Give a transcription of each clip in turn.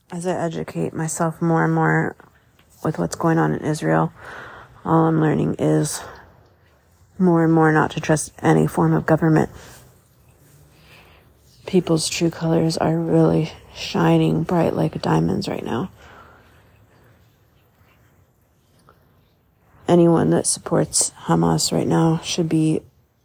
as I educate myself more and more with what's going on in Israel, all I'm learning is more and more not to trust any form of government. People's true colors are really shining bright like diamonds right now. Anyone that supports Hamas right now should be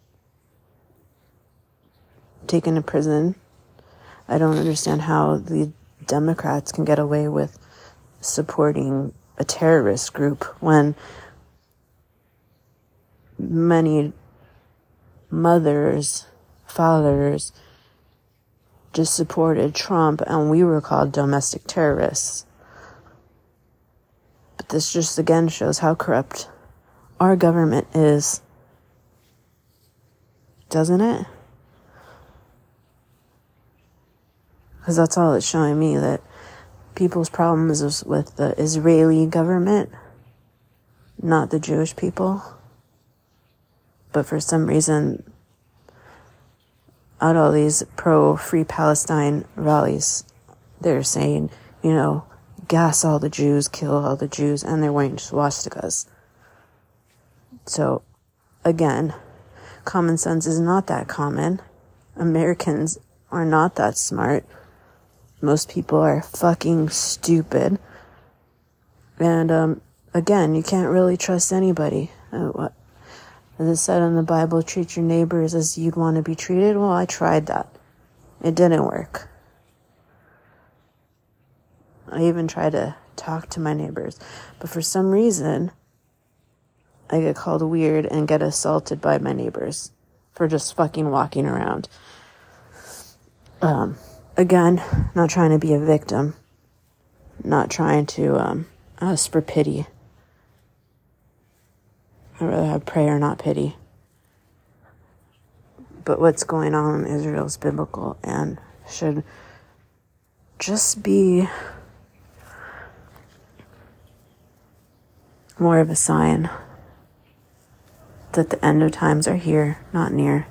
taken to prison. I don't understand how the Democrats can get away with supporting a terrorist group when many mothers, fathers just supported Trump and we were called domestic terrorists. But this just again shows how corrupt our government is, doesn't it? Because that's all it's showing me, that people's problems is with the Israeli government, not the Jewish people. But for some reason, out of all these pro-Free Palestine rallies, they're saying, gas all the Jews, kill all the Jews, and they're wearing swastikas. So, again, common sense is not that common. Americans are not that smart. Most people are fucking stupid. And, again, you can't really trust anybody. As it said in the Bible, treat your neighbors as you'd want to be treated. Well, I tried that. It didn't work. I even tried to talk to my neighbors. But for some reason, I get called weird and get assaulted by my neighbors for just fucking walking around. Again, not trying to be a victim. Not trying to ask for pity. I'd rather have prayer, not pity. But what's going on in Israel is biblical and should just be more of a sign that the end of times are here, not near.